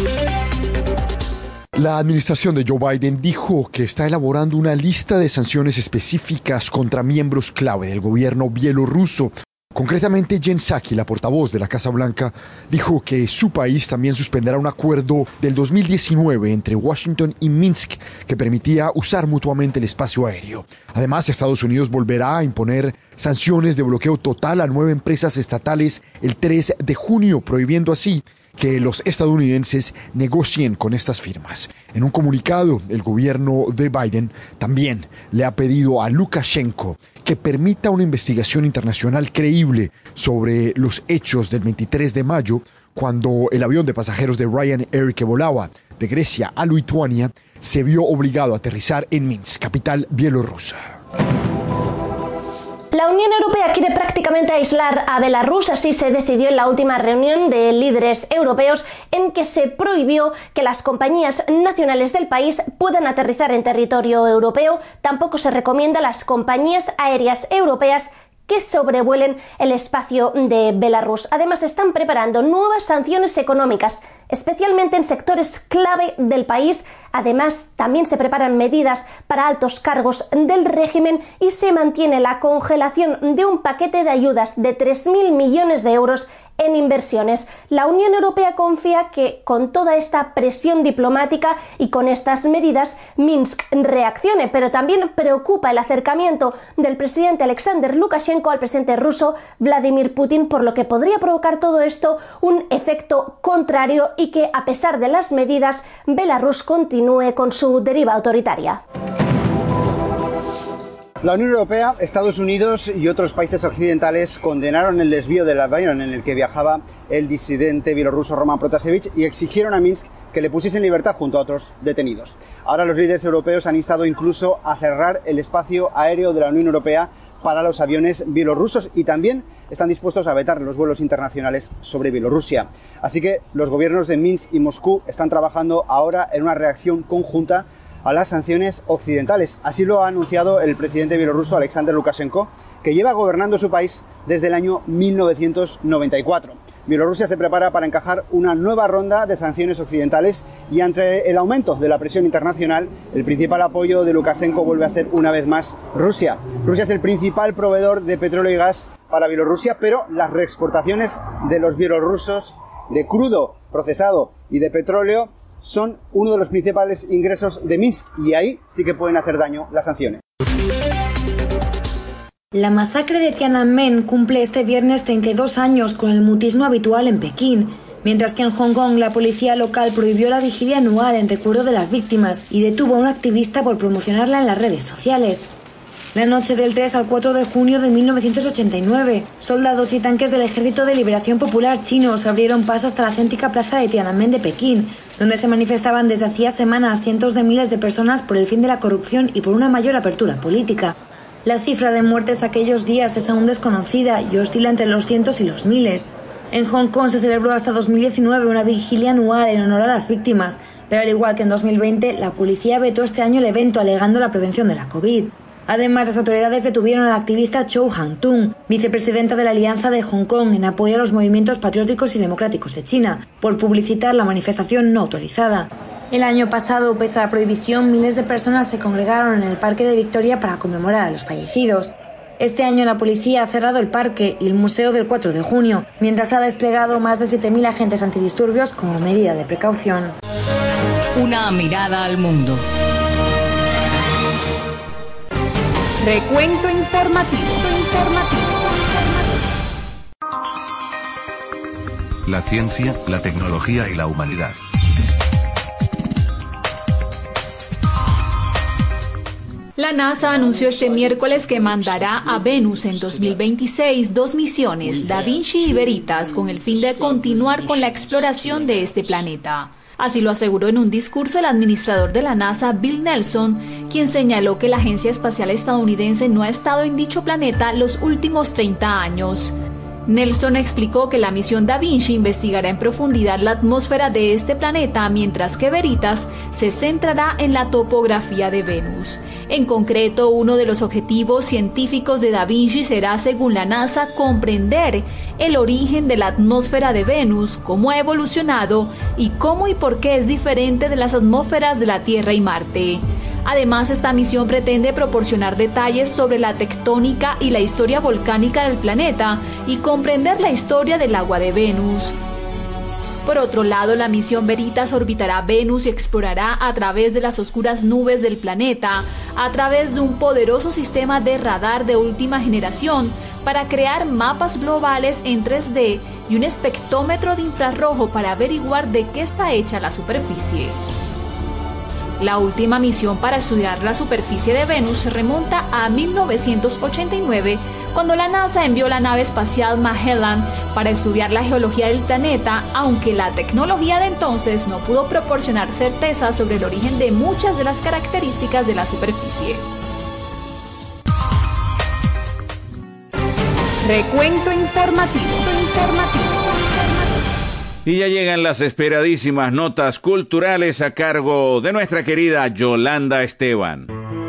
La administración de Joe Biden dijo que está elaborando una lista de sanciones específicas contra miembros clave del gobierno bielorruso. Concretamente, Jen Psaki, la portavoz de la Casa Blanca, dijo que su país también suspenderá un acuerdo del 2019 entre Washington y Minsk que permitía usar mutuamente el espacio aéreo. Además, Estados Unidos volverá a imponer sanciones de bloqueo total a 9 empresas estatales el 3 de junio, prohibiendo así que los estadounidenses negocien con estas firmas. En un comunicado, el gobierno de Biden también le ha pedido a Lukashenko que permita una investigación internacional creíble sobre los hechos del 23 de mayo, cuando el avión de pasajeros de Ryanair que volaba de Grecia a Lituania se vio obligado a aterrizar en Minsk, capital bielorrusa. La Unión Europea quiere prácticamente aislar a Belarus, así se decidió en la última reunión de líderes europeos en que se prohibió que las compañías nacionales del país puedan aterrizar en territorio europeo. Tampoco se recomienda a las compañías aéreas europeas que sobrevuelen el espacio de Belarus. Además, están preparando nuevas sanciones económicas, especialmente en sectores clave del país. Además, también se preparan medidas para altos cargos del régimen y se mantiene la congelación de un paquete de ayudas de 3.000 millones de euros en inversiones. La Unión Europea confía que con toda esta presión diplomática y con estas medidas Minsk reaccione, pero también preocupa el acercamiento del presidente Alexander Lukashenko al presidente ruso Vladimir Putin, por lo que podría provocar todo esto un efecto contrario y que, a pesar de las medidas, Belarus continúe con su deriva autoritaria. La Unión Europea, Estados Unidos y otros países occidentales condenaron el desvío del avión en el que viajaba el disidente bielorruso Roman Protasevich y exigieron a Minsk que le pusiese en libertad junto a otros detenidos. Ahora los líderes europeos han instado incluso a cerrar el espacio aéreo de la Unión Europea para los aviones bielorrusos y también están dispuestos a vetar los vuelos internacionales sobre Bielorrusia. Así que los gobiernos de Minsk y Moscú están trabajando ahora en una reacción conjunta a las sanciones occidentales. Así lo ha anunciado el presidente bielorruso Alexander Lukashenko, que lleva gobernando su país desde el año 1994. Bielorrusia se prepara para encajar una nueva ronda de sanciones occidentales y ante el aumento de la presión internacional, el principal apoyo de Lukashenko vuelve a ser una vez más Rusia. Rusia es el principal proveedor de petróleo y gas para Bielorrusia, pero las reexportaciones de los bielorrusos de crudo procesado y de petróleo son uno de los principales ingresos de Minsk y ahí sí que pueden hacer daño las sanciones. La masacre de Tiananmen cumple este viernes 32 años con el mutismo habitual en Pekín, mientras que en Hong Kong la policía local prohibió la vigilia anual en recuerdo de las víctimas y detuvo a un activista por promocionarla en las redes sociales. La noche del 3 al 4 de junio de 1989, soldados y tanques del Ejército de Liberación Popular chino se abrieron paso hasta la céntrica plaza de Tiananmen de Pekín, donde se manifestaban desde hacía semanas cientos de miles de personas por el fin de la corrupción y por una mayor apertura política. La cifra de muertes aquellos días es aún desconocida y oscila entre los cientos y los miles. En Hong Kong se celebró hasta 2019 una vigilia anual en honor a las víctimas, pero al igual que en 2020, la policía vetó este año el evento alegando la prevención de la COVID. Además, las autoridades detuvieron a la activista Chow Hang-tung, vicepresidenta de la Alianza de Hong Kong en apoyo a los movimientos patrióticos y democráticos de China, por publicitar la manifestación no autorizada. El año pasado, pese a la prohibición, miles de personas se congregaron en el Parque de Victoria para conmemorar a los fallecidos. Este año la policía ha cerrado el parque y el museo del 4 de junio, mientras ha desplegado más de 7.000 agentes antidisturbios como medida de precaución. Una mirada al mundo. Recuento informativo. La ciencia, la tecnología y la humanidad. La NASA anunció este miércoles que mandará a Venus en 2026 dos misiones, Da Vinci y Veritas, con el fin de continuar con la exploración de este planeta. Así lo aseguró en un discurso el administrador de la NASA, Bill Nelson, quien señaló que la Agencia Espacial Estadounidense no ha estado en dicho planeta los últimos 30 años. Nelson explicó que la misión Da Vinci investigará en profundidad la atmósfera de este planeta, mientras que Veritas se centrará en la topografía de Venus. En concreto, uno de los objetivos científicos de Da Vinci será, según la NASA, comprender el origen de la atmósfera de Venus, cómo ha evolucionado y cómo y por qué es diferente de las atmósferas de la Tierra y Marte. Además, esta misión pretende proporcionar detalles sobre la tectónica y la historia volcánica del planeta y comprender la historia del agua de Venus. Por otro lado, la misión Veritas orbitará Venus y explorará a través de las oscuras nubes del planeta, a través de un poderoso sistema de radar de última generación, para crear mapas globales en 3D y un espectrómetro de infrarrojo para averiguar de qué está hecha la superficie. La última misión para estudiar la superficie de Venus se remonta a 1989, cuando la NASA envió la nave espacial Magellan para estudiar la geología del planeta, aunque la tecnología de entonces no pudo proporcionar certeza sobre el origen de muchas de las características de la superficie. Recuento informativo. Y ya llegan las esperadísimas notas culturales a cargo de nuestra querida Yolanda Esteban.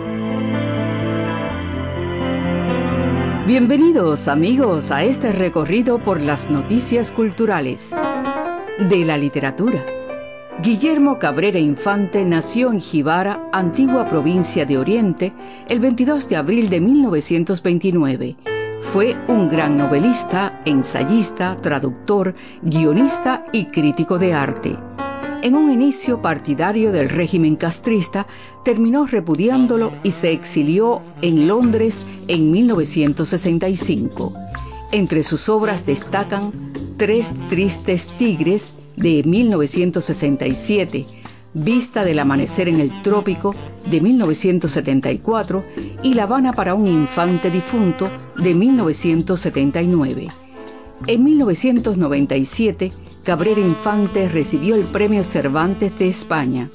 Bienvenidos amigos a este recorrido por las noticias culturales de la literatura. Guillermo Cabrera Infante nació en Jibara, antigua provincia de Oriente, el 22 de abril de 1929. Fue un gran novelista, ensayista, traductor, guionista y crítico de arte. En un inicio partidario del régimen castrista, terminó repudiándolo y se exilió en Londres en 1965. Entre sus obras destacan Tres tristes tigres, de 1967, Vista del amanecer en el trópico, de 1974, y La Habana para un infante difunto, de 1979. En 1997, Cabrera Infante recibió el Premio Cervantes de España.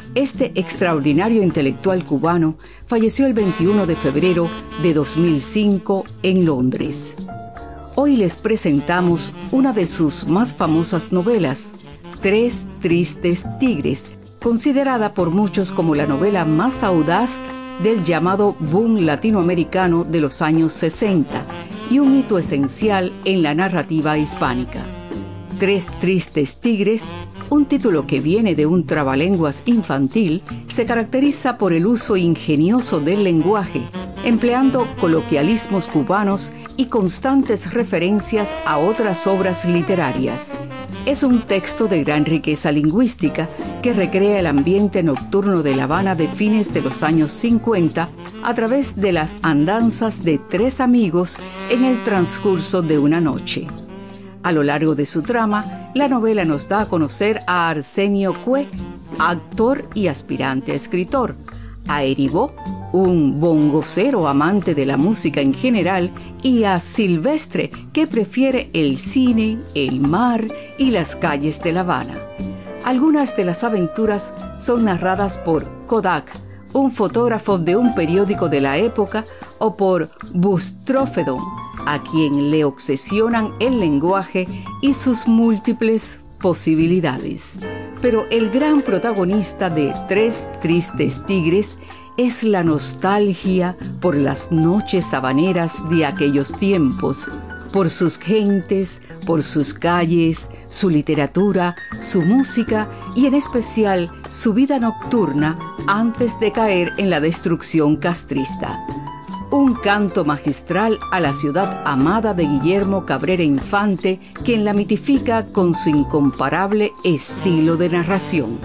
Este extraordinario intelectual cubano falleció el 21 de febrero de 2005 en Londres. Hoy les presentamos una de sus más famosas novelas, Tres Tristes Tigres, considerada por muchos como la novela más audaz del llamado boom latinoamericano de los años 60 y un hito esencial en la narrativa hispánica. Tres Tristes Tigres, un título que viene de un trabalenguas infantil, se caracteriza por el uso ingenioso del lenguaje, empleando coloquialismos cubanos y constantes referencias a otras obras literarias. Es un texto de gran riqueza lingüística que recrea el ambiente nocturno de La Habana de fines de los años 50 a través de las andanzas de tres amigos en el transcurso de una noche. A lo largo de su trama, la novela nos da a conocer a Arsenio Cue, actor y aspirante a escritor, a Eribó, un bongocero amante de la música en general, y a Silvestre, que prefiere el cine, el mar y las calles de La Habana. Algunas de las aventuras son narradas por Kodak, un fotógrafo de un periódico de la época, o por Bustrófedon, a quien le obsesionan el lenguaje y sus múltiples posibilidades. Pero el gran protagonista de Tres Tristes Tigres es la nostalgia por las noches habaneras de aquellos tiempos, por sus gentes, por sus calles, su literatura, su música y en especial su vida nocturna antes de caer en la destrucción castrista. Un canto magistral a la ciudad amada de Guillermo Cabrera Infante, quien la mitifica con su incomparable estilo de narración.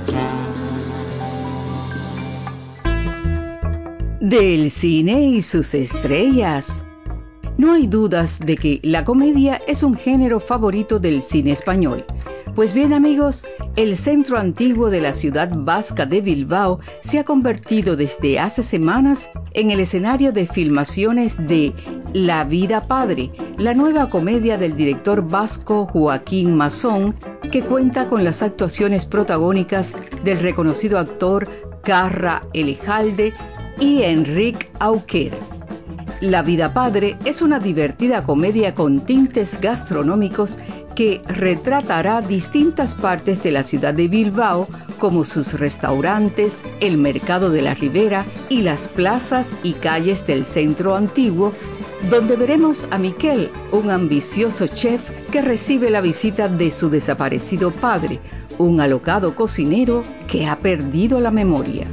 Del cine y sus estrellas. No hay dudas de que la comedia es un género favorito del cine español. Pues bien, amigos, el centro antiguo de la ciudad vasca de Bilbao se ha convertido desde hace semanas en el escenario de filmaciones de La Vida Padre, la nueva comedia del director vasco Joaquín Massón, que cuenta con las actuaciones protagónicas del reconocido actor Carra Elejalde y Enric Auquer. La Vida Padre es una divertida comedia con tintes gastronómicos que retratará distintas partes de la ciudad de Bilbao, como sus restaurantes, el mercado de la Ribera y las plazas y calles del centro antiguo, donde veremos a Miquel, un ambicioso chef que recibe la visita de su desaparecido padre, un alocado cocinero que ha perdido la memoria.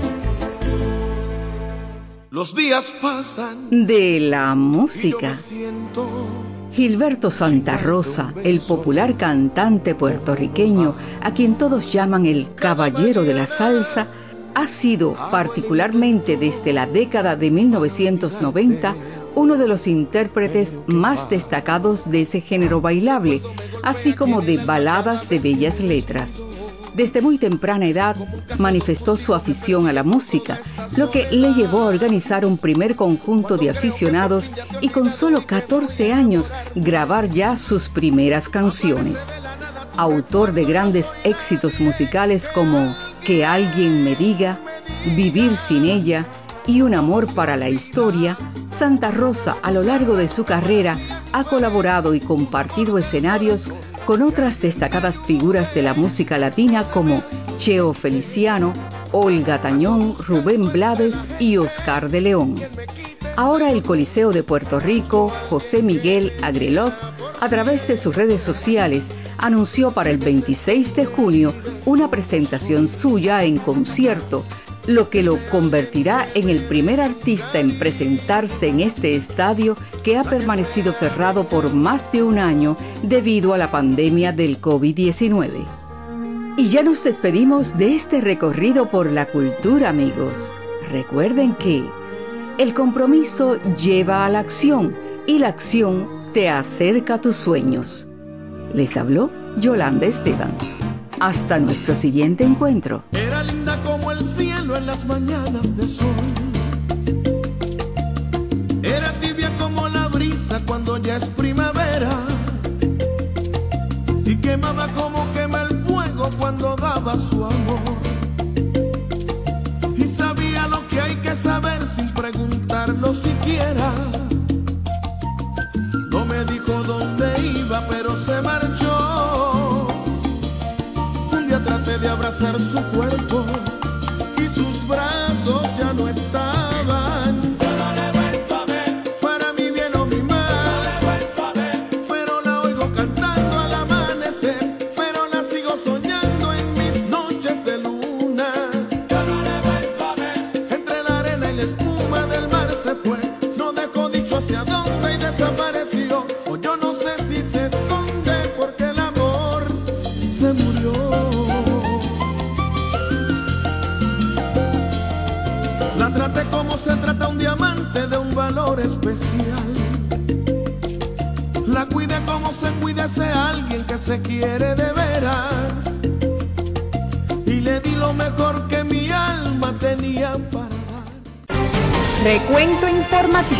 Los días pasan. De la música. Gilberto Santa Rosa, el popular cantante puertorriqueño, a quien todos llaman el caballero de la salsa, ha sido, particularmente desde la década de 1990, uno de los intérpretes más destacados de ese género bailable, así como de baladas de bellas letras. Desde muy temprana edad manifestó su afición a la música, lo que le llevó a organizar un primer conjunto de aficionados y con solo 14 años grabar ya sus primeras canciones. Autor de grandes éxitos musicales como Que alguien me diga, Vivir sin ella y Un amor para la historia, Santa Rosa a lo largo de su carrera ha colaborado y compartido escenarios con otras destacadas figuras de la música latina como Cheo Feliciano, Olga Tañón, Rubén Blades y Oscar de León. Ahora el Coliseo de Puerto Rico, José Miguel Agrelot, a través de sus redes sociales, anunció para el 26 de junio una presentación suya en concierto, lo que lo convertirá en el primer artista en presentarse en este estadio que ha permanecido cerrado por más de un año debido a la pandemia del COVID-19. Y ya nos despedimos de este recorrido por la cultura, amigos. Recuerden que el compromiso lleva a la acción y la acción te acerca a tus sueños. Les habló Yolanda Esteban. Hasta nuestro siguiente encuentro. Era linda como el cielo en las mañanas de sol. Era tibia como la brisa cuando ya es primavera. Y quemaba como quema el fuego cuando daba su amor. yo siquiera. No me dijo dónde iba, pero se marchó. Un día traté de abrazar su cuerpo y sus brazos ya no estaban. Yo no le he vuelto a ver, para mi bien o mi mal. No le he vuelto a ver, pero la oigo cantando al amanecer, pero la sigo soñando en mis noches de luna. Yo no le he vuelto a ver, entre la arena y la espuma del mar se fue. No dejó dicho hacia dónde y desapareció. O yo no sé si se esconde porque el amor se murió. La traté como se trata un diamante de un valor especial. La cuidé como se cuida ese alguien que se quiere de veras. Y le di lo mejor que mi alma tenía para dar. Recuento informativo.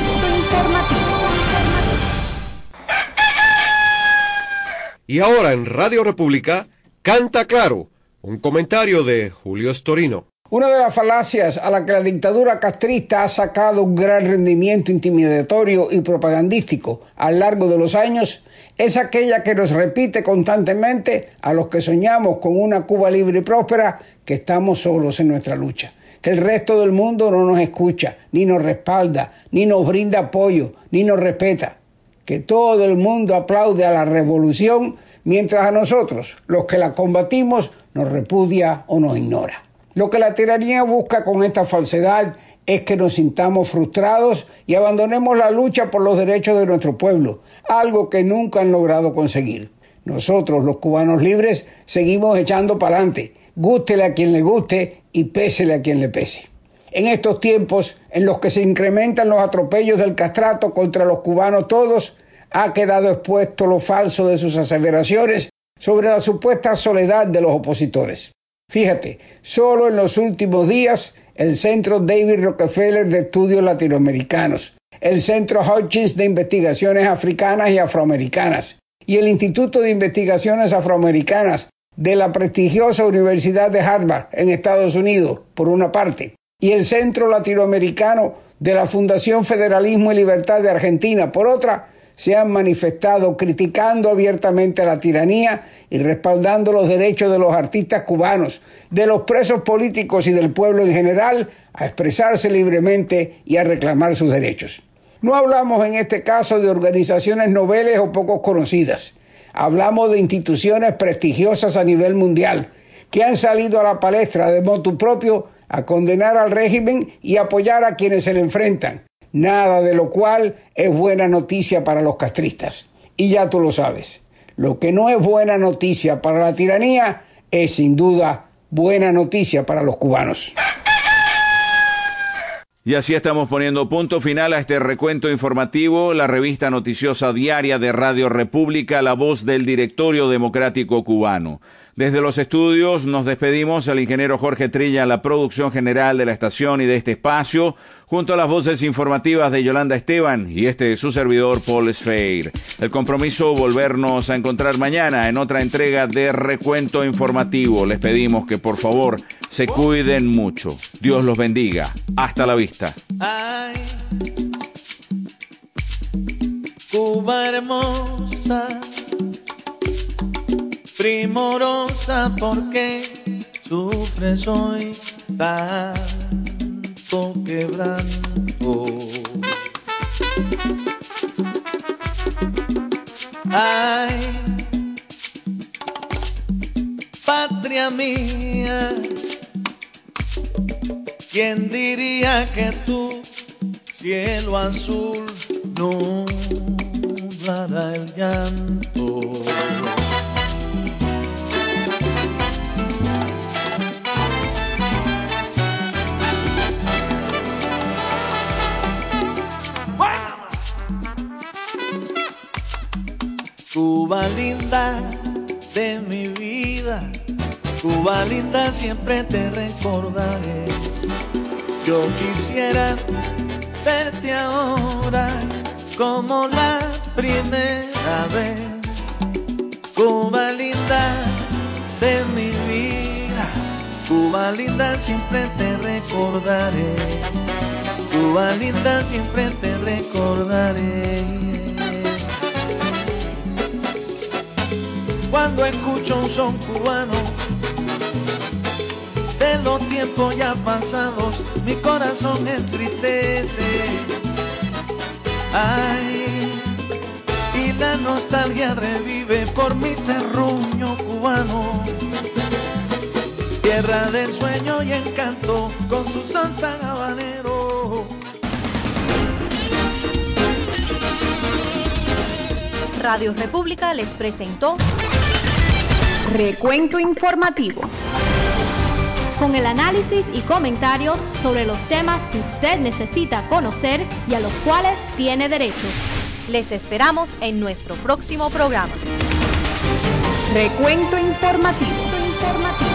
Y ahora en Radio República, Canta Claro, un comentario de Julio Storino. Una de las falacias a la que la dictadura castrista ha sacado un gran rendimiento intimidatorio y propagandístico a lo largo de los años es aquella que nos repite constantemente a los que soñamos con una Cuba libre y próspera que estamos solos en nuestra lucha, que el resto del mundo no nos escucha, ni nos respalda, ni nos brinda apoyo, ni nos respeta, que todo el mundo aplaude a la revolución mientras a nosotros, los que la combatimos, nos repudia o nos ignora. Lo que la tiranía busca con esta falsedad es que nos sintamos frustrados y abandonemos la lucha por los derechos de nuestro pueblo, algo que nunca han logrado conseguir. Nosotros, los cubanos libres, seguimos echando para adelante, gústele a quien le guste y pésele a quien le pese. En estos tiempos en los que se incrementan los atropellos del castrato contra los cubanos todos, ha quedado expuesto lo falso de sus aseveraciones sobre la supuesta soledad de los opositores. Fíjate, solo en los últimos días, el Centro David Rockefeller de Estudios Latinoamericanos, el Centro Hutchins de Investigaciones Africanas y Afroamericanas y el Instituto de Investigaciones Afroamericanas de la prestigiosa Universidad de Harvard en Estados Unidos, por una parte, y el Centro Latinoamericano de la Fundación Federalismo y Libertad de Argentina, por otra, se han manifestado criticando abiertamente a la tiranía y respaldando los derechos de los artistas cubanos, de los presos políticos y del pueblo en general a expresarse libremente y a reclamar sus derechos. No hablamos en este caso de organizaciones noveles o poco conocidas. Hablamos de instituciones prestigiosas a nivel mundial que han salido a la palestra de motu propio a condenar al régimen y apoyar a quienes se le enfrentan. Nada de lo cual es buena noticia para los castristas. Y ya tú lo sabes, lo que no es buena noticia para la tiranía es sin duda buena noticia para los cubanos. Y así estamos poniendo punto final a este recuento informativo, la revista noticiosa diaria de Radio República, la voz del Directorio Democrático Cubano. Desde los estudios nos despedimos al ingeniero Jorge Trilla, la producción general de la estación y de este espacio, junto a las voces informativas de Yolanda Esteban y su servidor Paul Sfeir. El compromiso volvernos a encontrar mañana en otra entrega de Recuento Informativo. Les pedimos que por favor se cuiden mucho. Dios los bendiga. Hasta la vista. Ay, Cuba hermosa, primorosa, porque sufres hoy tanto quebranto. Ay, patria mía, ¿quién diría que tu cielo azul nublará el llanto? Cuba linda de mi vida, Cuba linda, siempre te recordaré. Yo quisiera verte ahora como la primera vez. Cuba linda de mi vida, Cuba linda, siempre te recordaré. Cuba linda, siempre te recordaré. Cuando escucho un son cubano de los tiempos ya pasados, mi corazón entristece. Ay, y la nostalgia revive por mi terruño cubano, tierra de sueño y encanto con su son tan habanero. Radio República les presentó Recuento Informativo, con el análisis y comentarios sobre los temas que usted necesita conocer y a los cuales tiene derecho. Les esperamos en nuestro próximo programa. Recuento Informativo.